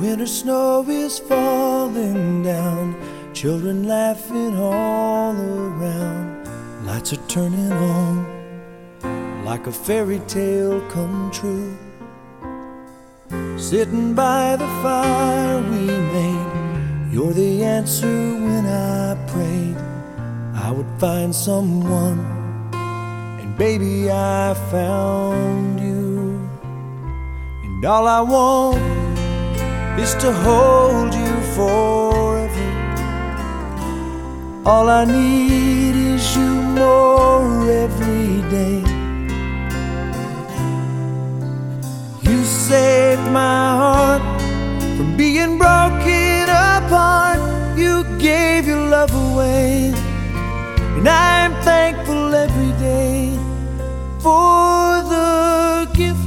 winter snow is falling down, children laughing all around. Lights are turning on like a fairy tale come true. Sitting by the fire we made, you're the answer when I prayed I would find someone, and baby I found you. And all I want is to hold you forever. All I need is you more every day. You saved my heart from being broken apart. You gave your love away, and I'm thankful every day for the gift.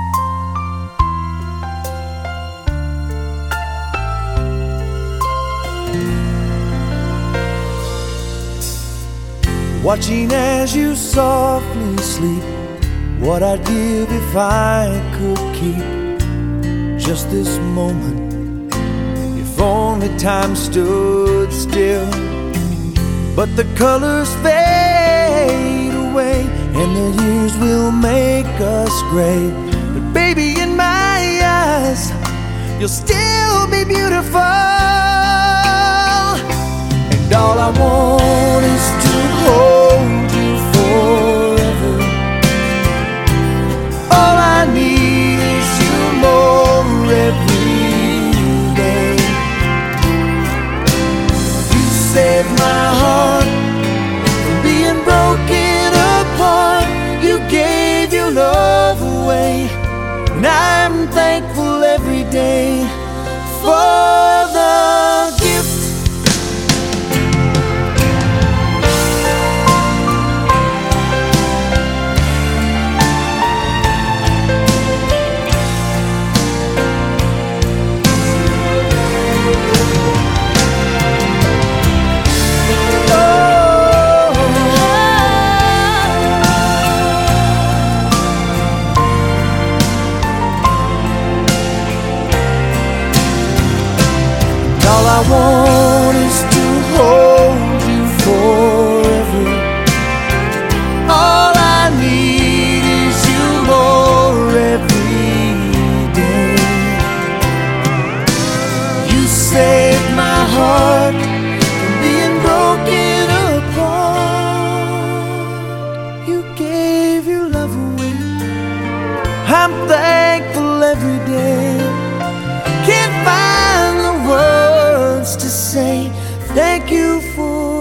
Watching as you softly sleep, what I'd give if I could keep just this moment, if only time stood still. But the colors fade away, and the years will make us gray. But baby, in my eyes, you'll still be beautiful. And all I want is to hold you forever. All I need is you more every day. You saved my heart from being broken apart. You gave your love away, and I'm thankful every day for the gift. All I want is to hold you forever. All I need is you more every day. You saved my heart from being broken apart. You gave your love away. I'm thankful every day. Can't find the words to say thank you for